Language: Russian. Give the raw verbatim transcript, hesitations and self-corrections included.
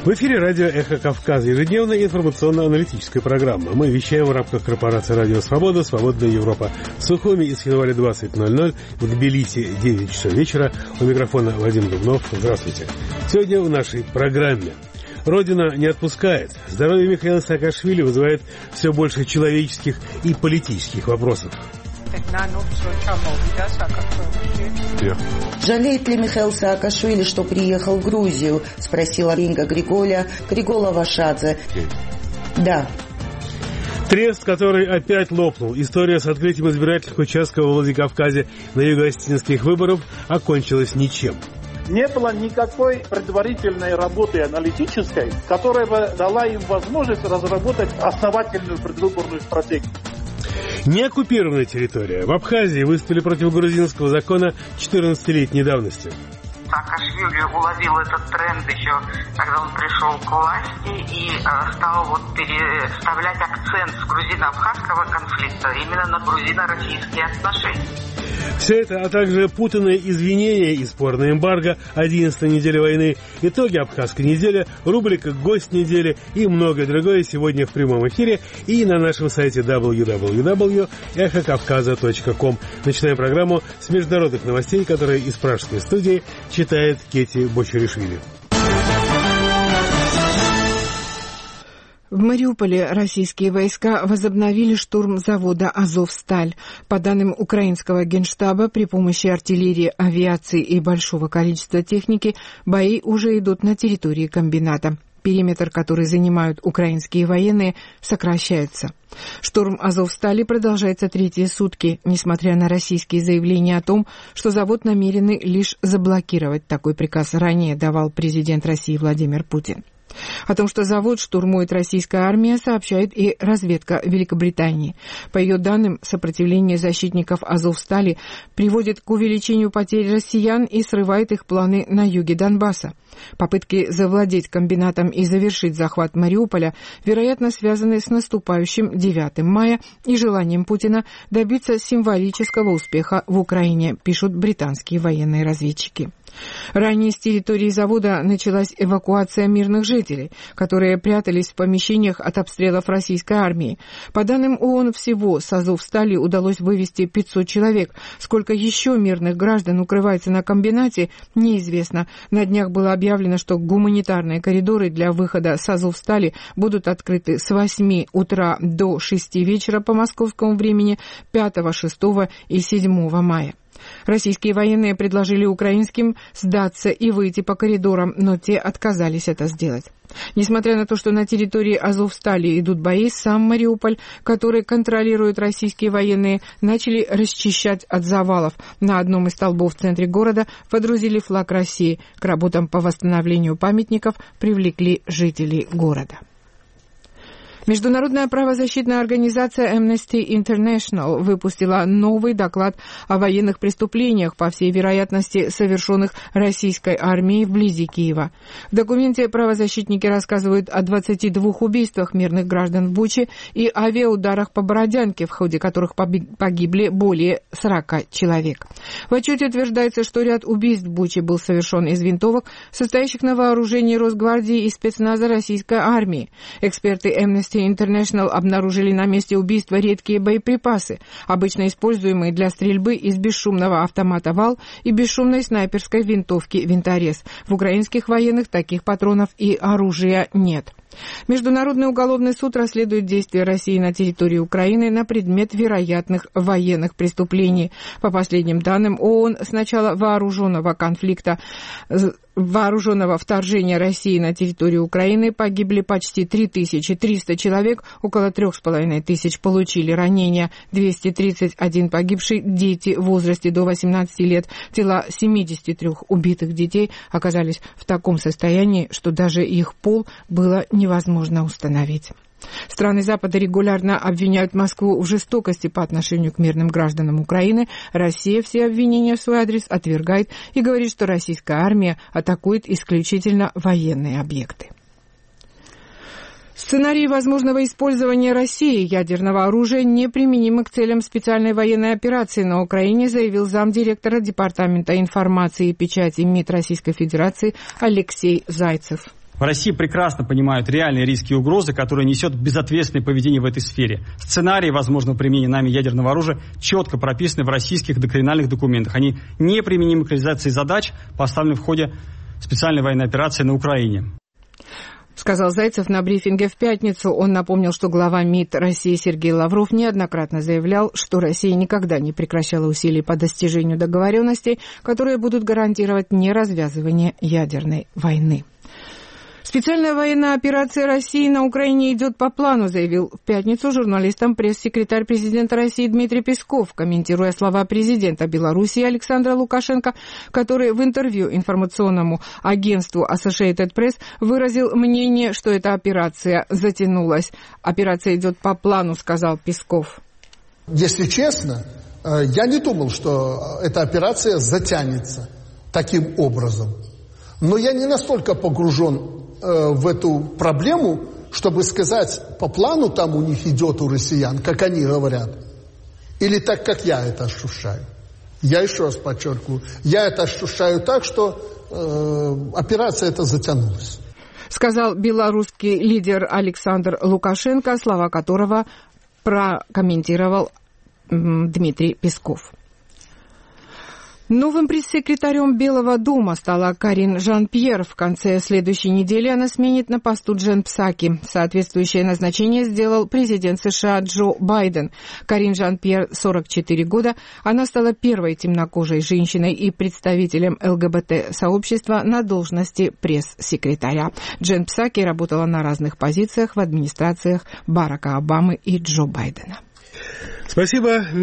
В эфире радио «Эхо Кавказа», ежедневная информационно-аналитическая программа. Мы вещаем в рамках корпорации «Радио Свобода», «Свободная Европа». В Сухуми и Схинвале двадцать ноль ноль, в Тбилиси девять часов вечера. У микрофона Вадим Дубнов. Здравствуйте. Сегодня в нашей программе. Родина не отпускает. Здоровье Михаила Саакашвили вызывает все больше человеческих и политических вопросов. Жалеет ли Михаил Саакашвили, что приехал в Грузию? Спросила Инга Григоля, Григола Вашадзе. Да. Трест, который опять лопнул. История с открытием избирательных участков во Владикавказе на юго-осетинских выборах окончилась ничем. Не было никакой предварительной работы аналитической, которая бы дала им возможность разработать основательную предвыборную стратегию. Неоккупированная территория. В Абхазии выступили против грузинского закона четырнадцатилетней давности. Саакашвили уловил этот тренд еще, когда он пришел к власти и э, стал вот переставлять акцент с грузино-абхазского конфликта именно на грузино-российские отношения. Все это, а также путанные извинения и спорная эмбарго, одиннадцатой недели войны, итоги абхазской недели, рубрика «Гость недели» и многое другое сегодня в прямом эфире и на нашем сайте дабл ю дабл ю дабл ю точка эхо кавказа точка ком. Начинаем программу с международных новостей, которые из пражской студии читает Кети Бочаришвили. В Мариуполе российские войска возобновили штурм завода «Азовсталь». По данным украинского генштаба, при помощи артиллерии, авиации и большого количества техники бои уже идут на территории комбината. Периметр, который занимают украинские военные, сокращается. Штурм «Азовстали» продолжается третьи сутки, несмотря на российские заявления о том, что завод намерены лишь заблокировать. Такой приказ ранее давал президент России Владимир Путин. О том, что завод штурмует российская армия, сообщает и разведка Великобритании. По ее данным, сопротивление защитников «Азовстали» приводит к увеличению потерь россиян и срывает их планы на юге Донбасса. Попытки завладеть комбинатом и завершить захват Мариуполя, вероятно, связаны с наступающим девятым мая и желанием Путина добиться символического успеха в Украине, пишут британские военные разведчики. Ранее с территории завода началась эвакуация мирных жителей, которые прятались в помещениях от обстрелов российской армии. По данным ООН, всего с «Азовстали» удалось вывести пятьсот человек. Сколько еще мирных граждан укрывается на комбинате, неизвестно. На днях было объявлено, что гуманитарные коридоры для выхода с «Азовстали» будут открыты с восьми утра до шести вечера по московскому времени пятого, шестого и седьмого мая. Российские военные предложили украинским сдаться и выйти по коридорам, но те отказались это сделать. Несмотря на то, что на территории «Азовстали» идут бои, сам Мариуполь, который контролируют российские военные, начали расчищать от завалов. На одном из столбов в центре города водрузили флаг России. К работам по восстановлению памятников привлекли жителей города. Международная правозащитная организация Amnesty International выпустила новый доклад о военных преступлениях, по всей вероятности, совершенных российской армией вблизи Киева. В документе правозащитники рассказывают о двадцати двух убийствах мирных граждан в Буче и авиаударах по Бородянке, в ходе которых погибли более сорока человек. В отчете утверждается, что ряд убийств в Буче был совершен из винтовок, состоящих на вооружении Росгвардии и спецназа российской армии. Эксперты Amnesty International обнаружили на месте убийства редкие боеприпасы, обычно используемые для стрельбы из бесшумного автомата «Вал» и бесшумной снайперской винтовки «Винторез». В украинских военных таких патронов и оружия нет. Международный уголовный суд расследует действия России на территории Украины на предмет вероятных военных преступлений. По последним данным ООН, с начала вооруженного конфликта, вооруженного вторжения России на территорию Украины погибли почти три тысячи триста человек, около трех с половиной тысяч получили ранения, двести тридцать один погибшие дети в возрасте до восемнадцати лет. Тела семидесяти трёх убитых детей оказались в таком состоянии, что даже их пол было невозможно установить. Страны Запада регулярно обвиняют Москву в жестокости по отношению к мирным гражданам Украины. Россия все обвинения в свой адрес отвергает и говорит, что российская армия атакует исключительно военные объекты. Сценарий возможного использования России ядерного оружия неприменимы к целям специальной военной операции на Украине, заявил замдиректора Департамента информации и печати МИД Российской Федерации Алексей Зайцев. В России прекрасно понимают реальные риски и угрозы, которые несет безответственное поведение в этой сфере. Сценарии возможного применения нами ядерного оружия четко прописаны в российских доктринальных документах. Они неприменимы к реализации задач, поставленных в ходе специальной военной операции на Украине. Сказал Зайцев на брифинге в пятницу. Он напомнил, что глава МИД России Сергей Лавров неоднократно заявлял, что Россия никогда не прекращала усилий по достижению договоренностей, которые будут гарантировать неразвязывание ядерной войны. Специальная военная операция России на Украине идет по плану, заявил в пятницу журналистам пресс-секретарь президента России Дмитрий Песков, комментируя слова президента Беларуси Александра Лукашенко, который в интервью информационному агентству Associated Press выразил мнение, что эта операция затянулась. Операция идет по плану, сказал Песков. Если честно, я не думал, что эта операция затянется таким образом. Но я не настолько погружен в эту проблему, чтобы сказать, по плану там у них идет у россиян, как они говорят, или так, как я это ощущаю. Я еще раз подчеркиваю, я это ощущаю так, что э, операция эта затянулась. Сказал белорусский лидер Александр Лукашенко, слова которого прокомментировал м, Дмитрий Песков. Новым пресс-секретарем Белого дома стала Карин Жан-Пьер. В конце следующей недели она сменит на посту Джен Псаки. Соответствующее назначение сделал президент США Джо Байден. Карин Жан-Пьер, сорок четыре года. Она стала первой темнокожей женщиной и представителем ЛГБТ-сообщества на должности пресс-секретаря. Джен Псаки работала на разных позициях в администрациях Барака Обамы и Джо Байдена. Спасибо.